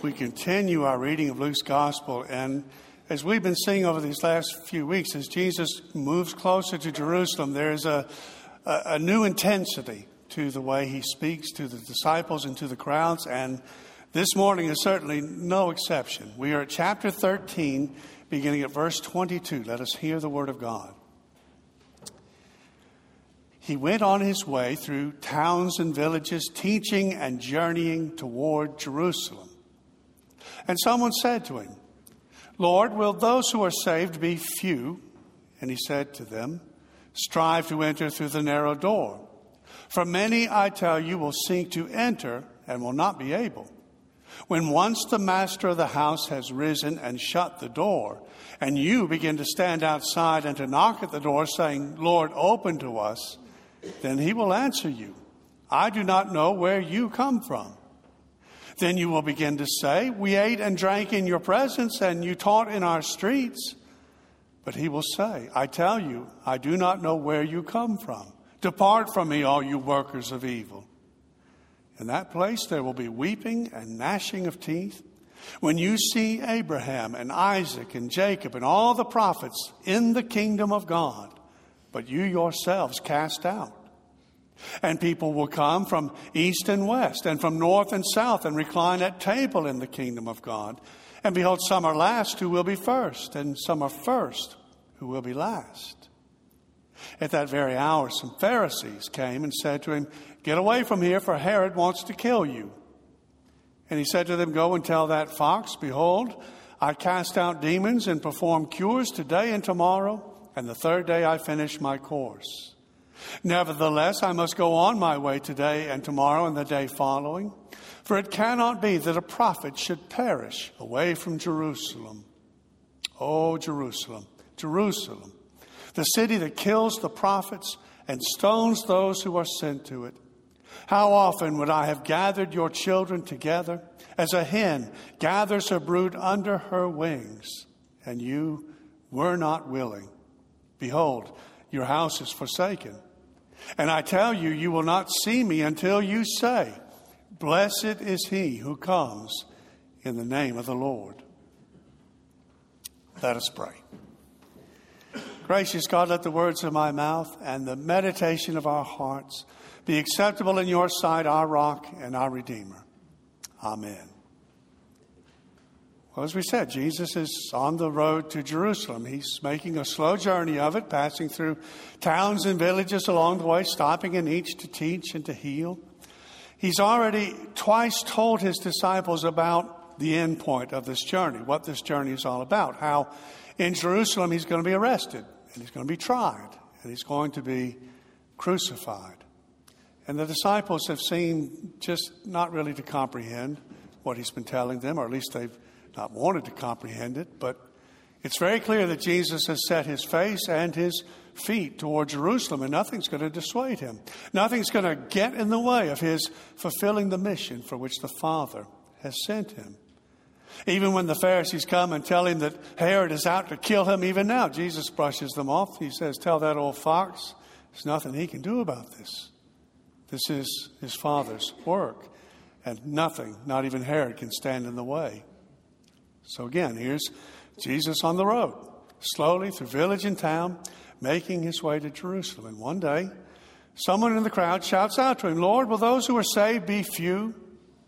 we continue our reading of Luke's Gospel. And as we've been seeing over these last few weeks, as Jesus moves closer to Jerusalem, there's a new intensity to the way he speaks to the disciples and to the crowds. And this morning is certainly no exception. We are at chapter 13, beginning at verse 22. Let us hear the word of God. He went on his way through towns and villages, teaching and journeying toward Jerusalem. And someone said to him, "Lord, will those who are saved be few?" And he said to them, "Strive to enter through the narrow door. For many, I tell you, will seek to enter and will not be able. When once the master of the house has risen and shut the door, and you begin to stand outside and to knock at the door, saying, 'Lord, open to us,' then he will answer you, 'I do not know where you come from.' Then you will begin to say, 'We ate and drank in your presence, and you taught in our streets.' But he will say, 'I tell you, I do not know where you come from. Depart from me, all you workers of evil.' In that place there will be weeping and gnashing of teeth, when you see Abraham and Isaac and Jacob and all the prophets in the kingdom of God, but you yourselves cast out. And people will come from east and west and from north and south and recline at table in the kingdom of God. And behold, some are last who will be first, and some are first who will be last." At that very hour, some Pharisees came and said to him, "Get away from here, for Herod wants to kill you." And he said to them, "Go and tell that fox, behold, I cast out demons and perform cures today and tomorrow, and the third day I finish my course. Nevertheless, I must go on my way today and tomorrow and the day following. For it cannot be that a prophet should perish away from Jerusalem. Oh, Jerusalem, Jerusalem, the city that kills the prophets and stones those who are sent to it. How often would I have gathered your children together as a hen gathers her brood under her wings, and you were not willing. Behold, your house is forsaken. And I tell you, you will not see me until you say, 'Blessed is he who comes in the name of the Lord.'" Let us pray. Gracious God, let the words of my mouth and the meditation of our hearts be acceptable in your sight, our rock and our Redeemer. Amen. Well, as we said, Jesus is on the road to Jerusalem. He's making a slow journey of it, passing through towns and villages along the way, stopping in each to teach and to heal. He's already twice told his disciples about the end point of this journey, what this journey is all about, how in Jerusalem he's going to be arrested, and he's going to be tried, and he's going to be crucified. And the disciples have seemed just not really to comprehend what he's been telling them, or at least they've not wanted to comprehend it. But it's very clear that Jesus has set his face and his feet toward Jerusalem, and nothing's going to dissuade him. Nothing's going to get in the way of his fulfilling the mission for which the Father has sent him. Even when the Pharisees come and tell him that Herod is out to kill him, even now, Jesus brushes them off. He says, "Tell that old fox, there's nothing he can do about this. This is his Father's work, and nothing, not even Herod, can stand in the way." So again, here's Jesus on the road, slowly through village and town, making his way to Jerusalem. And one day, someone in the crowd shouts out to him, "Lord, will those who are saved be few?"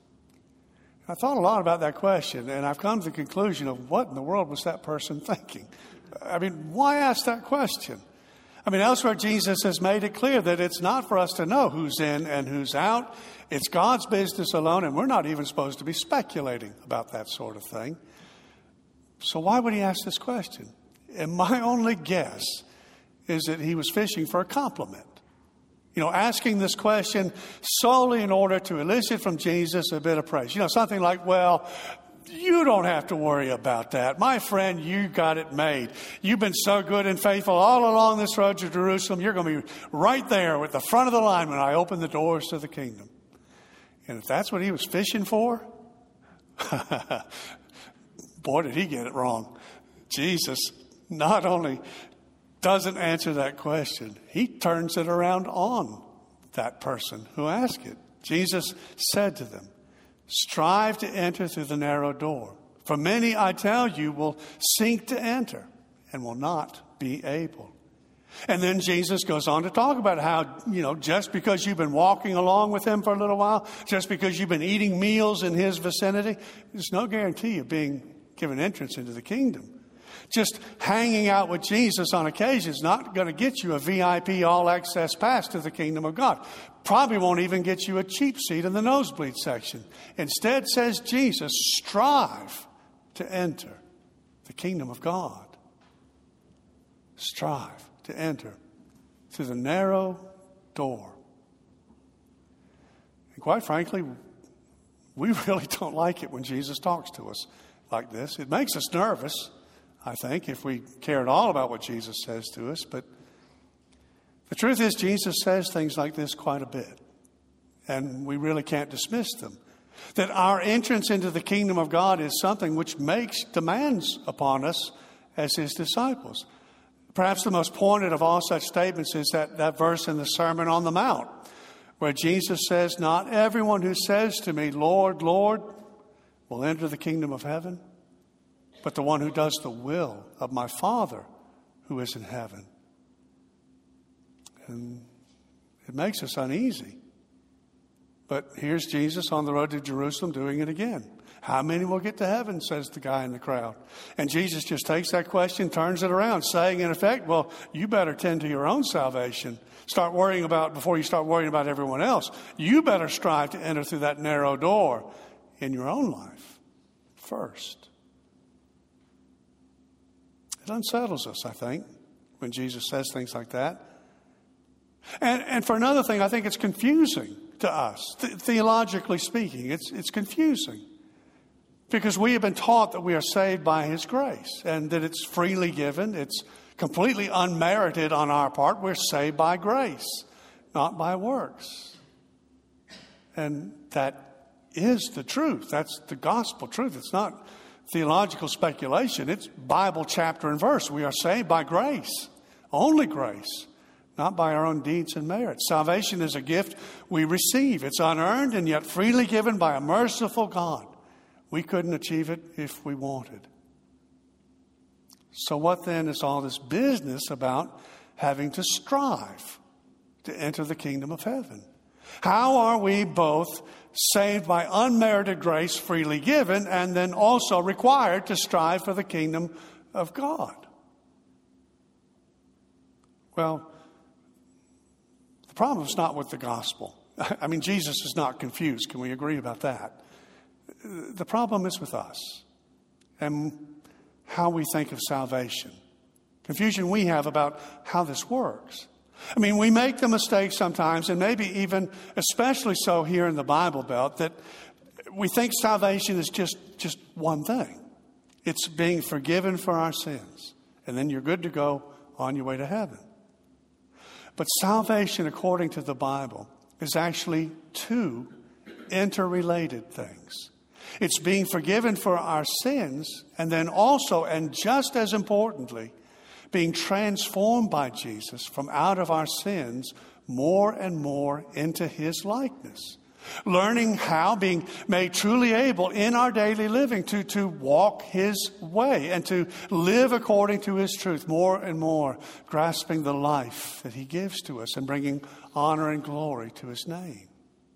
I thought a lot about that question, and I've come to the conclusion of what in the world was that person thinking? I mean, why ask that question? I mean, elsewhere, Jesus has made it clear that it's not for us to know who's in and who's out. It's God's business alone, and we're not even supposed to be speculating about that sort of thing. So why would he ask this question? And my only guess is that he was fishing for a compliment. You know, asking this question solely in order to elicit from Jesus a bit of praise. You know, something like, "Well, you don't have to worry about that. My friend, you got it made. You've been so good and faithful all along this road to Jerusalem. You're going to be right there at the front of the line when I open the doors to the kingdom." And if that's what he was fishing for, boy, did he get it wrong. Jesus not only doesn't answer that question, he turns it around on that person who asked it. Jesus said to them, Strive to enter through the narrow door. For many, I tell you, will seek to enter and will not be able. And then Jesus goes on to talk about how, just because you've been walking along with him for a little while, just because you've been eating meals in his vicinity, there's no guarantee of being given entrance into the kingdom. Just hanging out with Jesus on occasion is not going to get you a VIP all-access pass to the kingdom of God. Probably won't even get you a cheap seat in the nosebleed section. Instead, says Jesus, strive to enter the kingdom of God. Strive to enter through the narrow door. And quite frankly, we really don't like it when Jesus talks to us like this. It makes us nervous, I think, if we care at all about what Jesus says to us. But the truth is, Jesus says things like this quite a bit, and we really can't dismiss them. That our entrance into the kingdom of God is something which makes demands upon us as his disciples. Perhaps the most pointed of all such statements is that verse in the Sermon on the Mount, where Jesus says, not everyone who says to me, Lord, Lord, will enter the kingdom of heaven, but the one who does the will of my Father who is in heaven. And it makes us uneasy. But here's Jesus on the road to Jerusalem doing it again. How many will get to heaven, says the guy in the crowd. And Jesus just takes that question, turns it around, saying in effect, well, you better tend to your own salvation. Before you start worrying about everyone else, you better strive to enter through that narrow door in your own life first. It unsettles us, I think, when Jesus says things like that. And for another thing, I think it's confusing to us. Theologically speaking, it's confusing. Because we have been taught that we are saved by his grace and that it's freely given. It's completely unmerited on our part. We're saved by grace, not by works. And that is the truth. That's the gospel truth. It's not theological speculation. It's Bible chapter and verse. We are saved by grace, only grace, not by our own deeds and merit. Salvation is a gift we receive. It's unearned and yet freely given by a merciful God. We couldn't achieve it if we wanted. So what then is all this business about having to strive to enter the kingdom of heaven? How are we both saved by unmerited grace freely given and then also required to strive for the kingdom of God? Well, the problem is not with the gospel. I mean, Jesus is not confused. Can we agree about that? The problem is with us and how we think of salvation. Confusion we have about how this works. I mean, we make the mistake sometimes, and maybe even especially so here in the Bible Belt, that we think salvation is just one thing. It's being forgiven for our sins, and then you're good to go on your way to heaven. But salvation, according to the Bible, is actually two interrelated things. It's being forgiven for our sins, and then also, and just as importantly, being transformed by Jesus from out of our sins more and more into his likeness. Learning how, being made truly able in our daily living to walk his way and to live according to his truth more and more, grasping the life that he gives to us and bringing honor and glory to his name.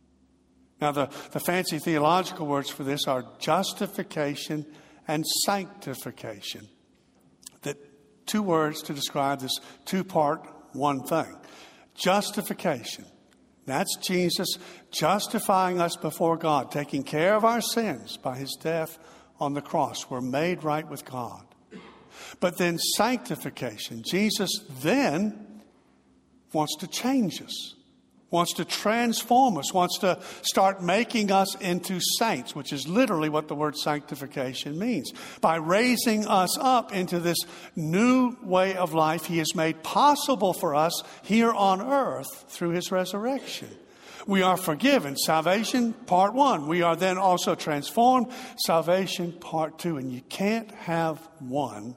Now, the fancy theological words for this are justification and sanctification. That two words to describe this two-part one thing. Justification. That's Jesus justifying us before God, taking care of our sins by his death on the cross. We're made right with God. But then sanctification. Jesus then wants to change us. Wants to transform us, wants to start making us into saints, which is literally what the word sanctification means. By raising us up into this new way of life he has made possible for us here on earth through his resurrection. We are forgiven. Salvation, part one. We are then also transformed. Salvation, part two. And you can't have one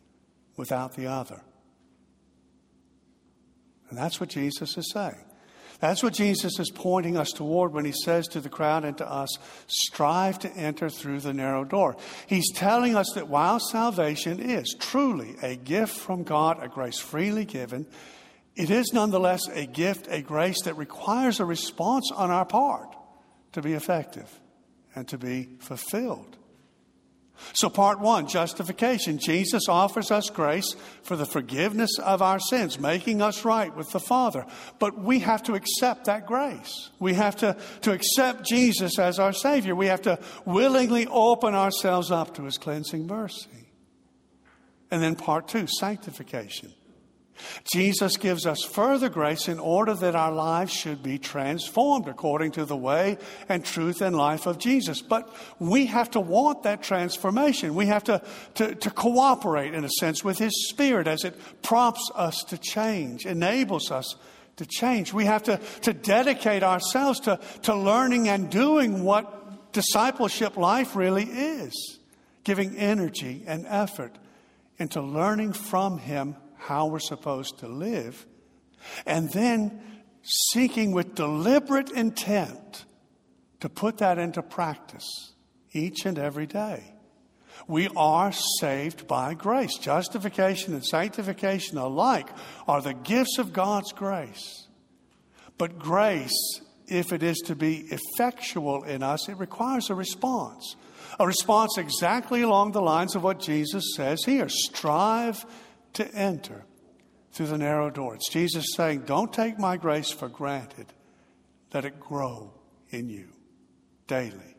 without the other. And that's what Jesus is saying. That's what Jesus is pointing us toward when he says to the crowd and to us, strive to enter through the narrow door. He's telling us that while salvation is truly a gift from God, a grace freely given, it is nonetheless a gift, a grace that requires a response on our part to be effective and to be fulfilled. So part one, justification. Jesus offers us grace for the forgiveness of our sins, making us right with the Father. But we have to accept that grace. We have to accept Jesus as our Savior. We have to willingly open ourselves up to his cleansing mercy. And then part two, sanctification. Jesus gives us further grace in order that our lives should be transformed according to the way and truth and life of Jesus. But we have to want that transformation. We have to cooperate, in a sense, with his Spirit as it prompts us to change, enables us to change. We have to dedicate ourselves to learning and doing what discipleship life really is, giving energy and effort into learning from him how we're supposed to live, and then seeking with deliberate intent to put that into practice each and every day. We are saved by grace. Justification and sanctification alike are the gifts of God's grace. But grace, if it is to be effectual in us, it requires a response. A response exactly along the lines of what Jesus says here. Strive to enter through the narrow door. It's Jesus saying, don't take my grace for granted. Let it grow in you daily.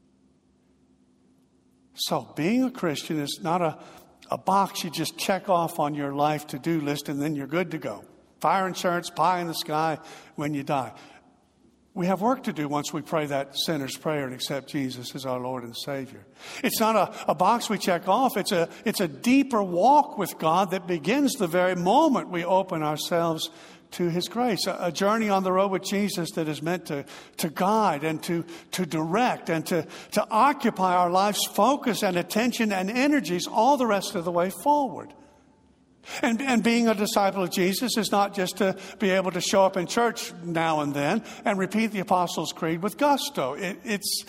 So being a Christian is not a box you just check off on your life to-do list and then you're good to go. Fire insurance, pie in the sky when you die. We have work to do once we pray that sinner's prayer and accept Jesus as our Lord and Savior. It's not a box we check off. It's a deeper walk with God that begins the very moment we open ourselves to his grace. A journey on the road with Jesus that is meant to guide and to direct and to occupy our life's focus and attention and energies all the rest of the way forward. And being a disciple of Jesus is not just to be able to show up in church now and then and repeat the Apostles' Creed with gusto. It's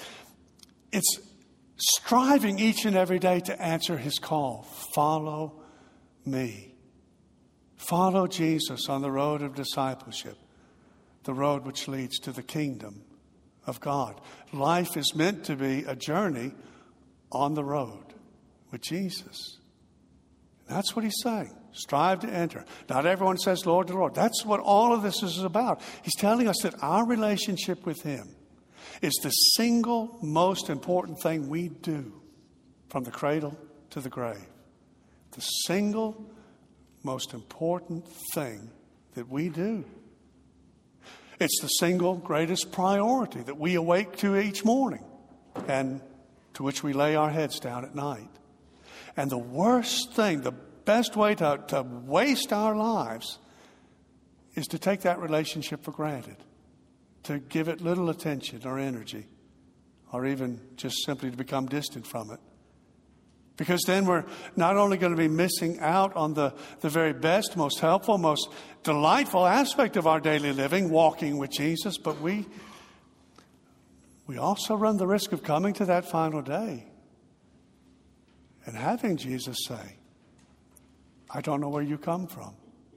striving each and every day to answer his call. Follow me. Follow Jesus on the road of discipleship, the road which leads to the kingdom of God. Life is meant to be a journey on the road with Jesus. That's what he's saying. Strive to enter. Not everyone says Lord to Lord. That's what all of this is about. He's telling us that our relationship with him is the single most important thing we do from the cradle to the grave. The single most important thing that we do. It's the single greatest priority that we awake to each morning and to which we lay our heads down at night. And the worst thing, the best way to waste our lives is to take that relationship for granted, to give it little attention or energy, or even just simply to become distant from it. Because then we're not only going to be missing out on the very best, most helpful, most delightful aspect of our daily living, walking with Jesus, but we also run the risk of coming to that final day and having Jesus say, I don't know where you come from.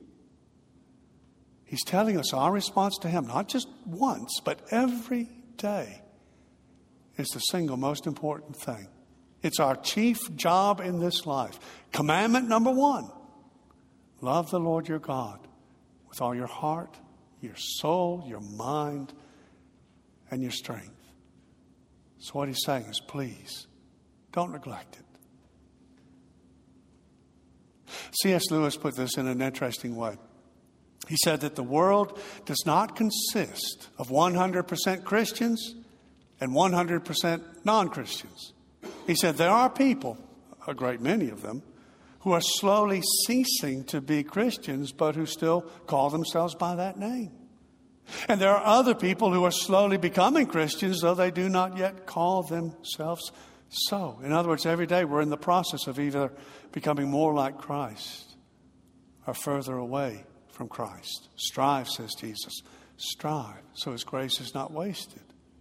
He's telling us our response to him, not just once, but every day, is the single most important thing. It's our chief job in this life. Commandment number one, love the Lord your God with all your heart, your soul, your mind, and your strength. So what he's saying is, please, don't neglect it. C.S. Lewis put this in an interesting way. He said that the world does not consist of 100% Christians and 100% non-Christians. He said there are people, a great many of them, who are slowly ceasing to be Christians, but who still call themselves by that name. And there are other people who are slowly becoming Christians, though they do not yet call themselves so. In other words, every day we're in the process of either becoming more like Christ or further away from Christ. Strive, says Jesus, strive so his grace is not wasted.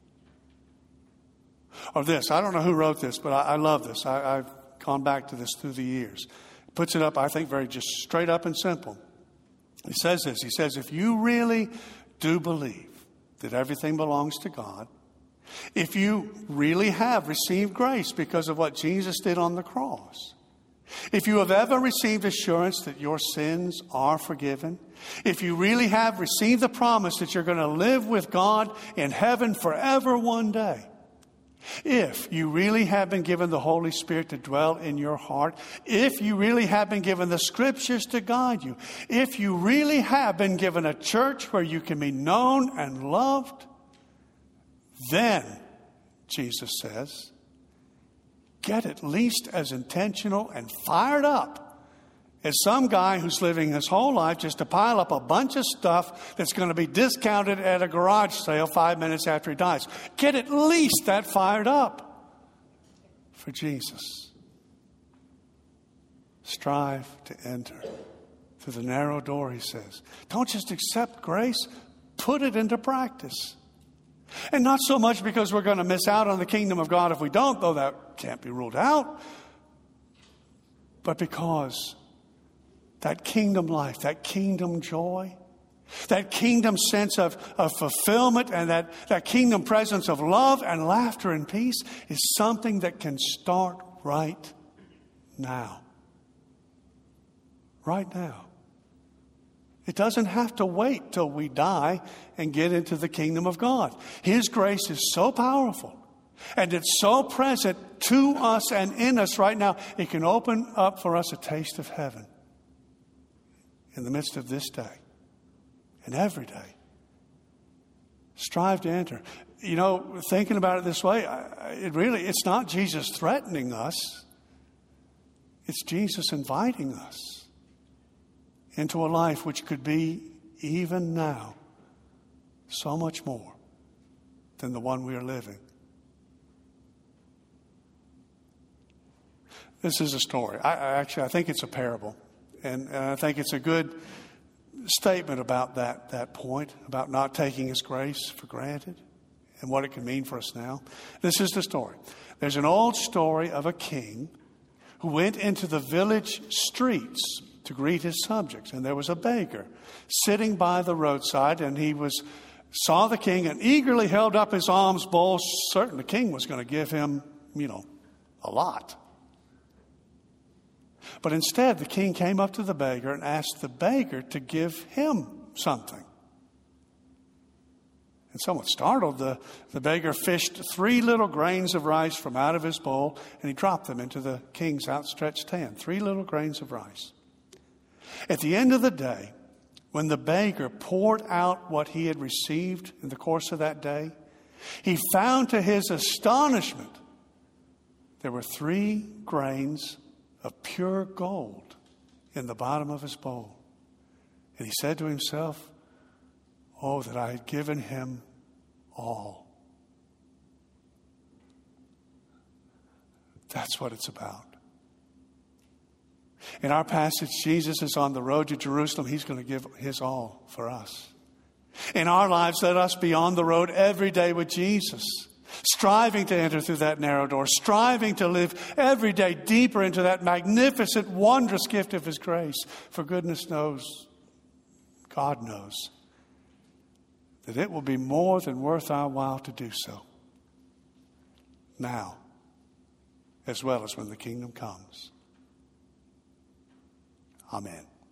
Or this, I don't know who wrote this, but I love this. I've gone back to this through the years. Puts it up, I think, very just straight up and simple. He says this. He says, if you really do believe that everything belongs to God, if you really have received grace because of what Jesus did on the cross, if you have ever received assurance that your sins are forgiven, if you really have received the promise that you're going to live with God in heaven forever one day, if you really have been given the Holy Spirit to dwell in your heart, if you really have been given the Scriptures to guide you, if you really have been given a church where you can be known and loved, then, Jesus says, get at least as intentional and fired up as some guy who's living his whole life just to pile up a bunch of stuff that's going to be discounted at a garage sale 5 minutes after he dies. Get at least that fired up for Jesus. Strive to enter through the narrow door, he says. Don't just accept grace, put it into practice. And not so much because we're going to miss out on the kingdom of God if we don't, though that can't be ruled out, but because that kingdom life, that kingdom joy, that kingdom sense of fulfillment and that kingdom presence of love and laughter and peace is something that can start right now. Right now. It doesn't have to wait till we die and get into the kingdom of God. His grace is so powerful and it's so present to us and in us right now. It can open up for us a taste of heaven in the midst of this day and every day. Strive to enter. You know, thinking about it this way, it's not Jesus threatening us. It's Jesus inviting us into a life which could be, even now, so much more than the one we are living. This is a story. I think it's a parable. And I think it's a good statement about that point, about not taking His grace for granted and what it can mean for us now. This is the story. There's an old story of a king who went into the village streets to greet his subjects. And there was a beggar sitting by the roadside, and he saw the king and eagerly held up his alms bowl, certain the king was going to give him, a lot. But instead, the king came up to the beggar and asked the beggar to give him something. And somewhat startled, the beggar fished 3 little grains of rice from out of his bowl, and he dropped them into the king's outstretched hand. 3 little grains of rice. At the end of the day, when the beggar poured out what he had received in the course of that day, he found to his astonishment there were 3 grains of pure gold in the bottom of his bowl. And he said to himself, "Oh, that I had given him all." That's what it's about. In our passage, Jesus is on the road to Jerusalem. He's going to give his all for us. In our lives, let us be on the road every day with Jesus, striving to enter through that narrow door, striving to live every day deeper into that magnificent, wondrous gift of His grace. For goodness knows, God knows, that it will be more than worth our while to do so. Now, as well as when the kingdom comes. Amen.